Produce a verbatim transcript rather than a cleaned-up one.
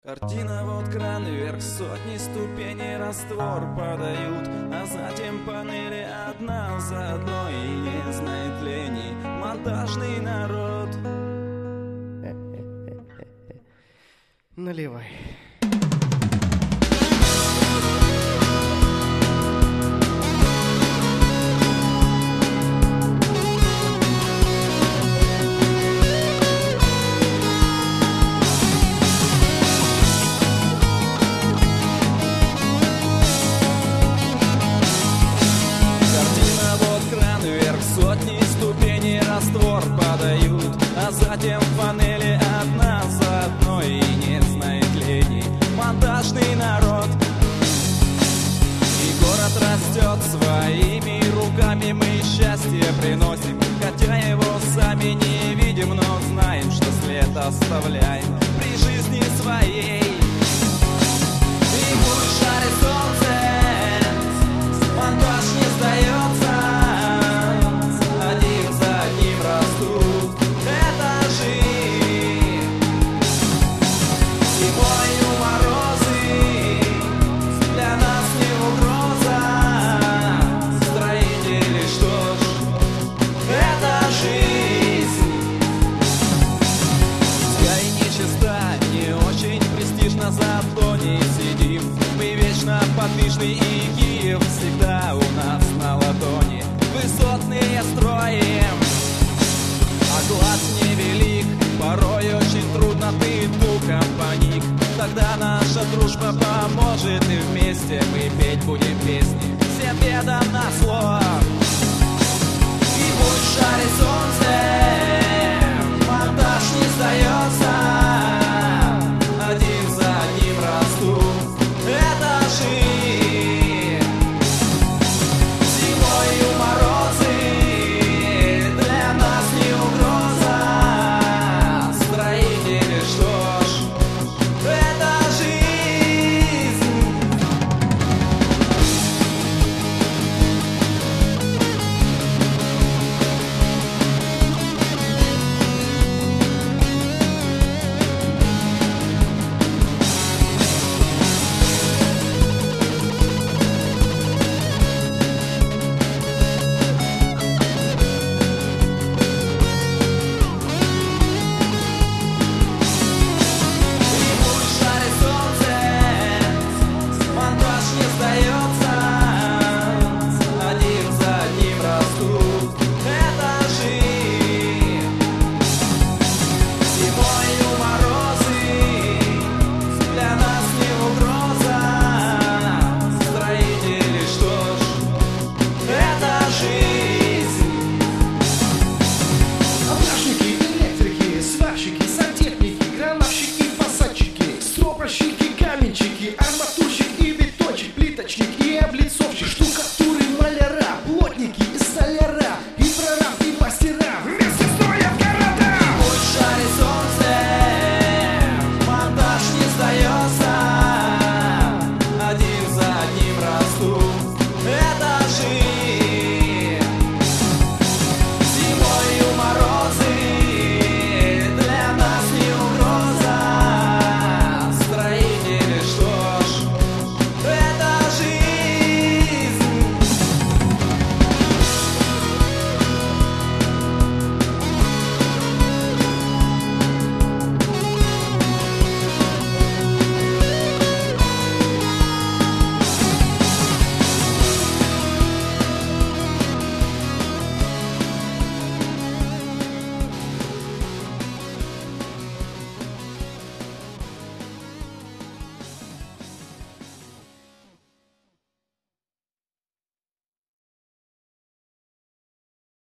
Картина, вот кран вверх, сотни ступеней раствор подают, а затем панели одна за одной, и не знает лени монтажный народ. Наливай. Сотни ступеней раствор подают, а затем панели одна за одной, и не знает лени монтажный народ. И город растет своими руками, мы счастье приносим, хотя его сами не видим, но знаем, что след оставляем при жизни своей. И пусть жарит солнце, монтаж не сдается. Зато не сидим, мы вечно подвижны, и Киев всегда у нас на ладони. Высотные строим, а глаз невелик, порой очень трудно, ты духом поник. Тогда наша дружба поможет, и вместе мы петь будем песни всем бедам назло. И пусть жарит солнце, монтаж не сдается.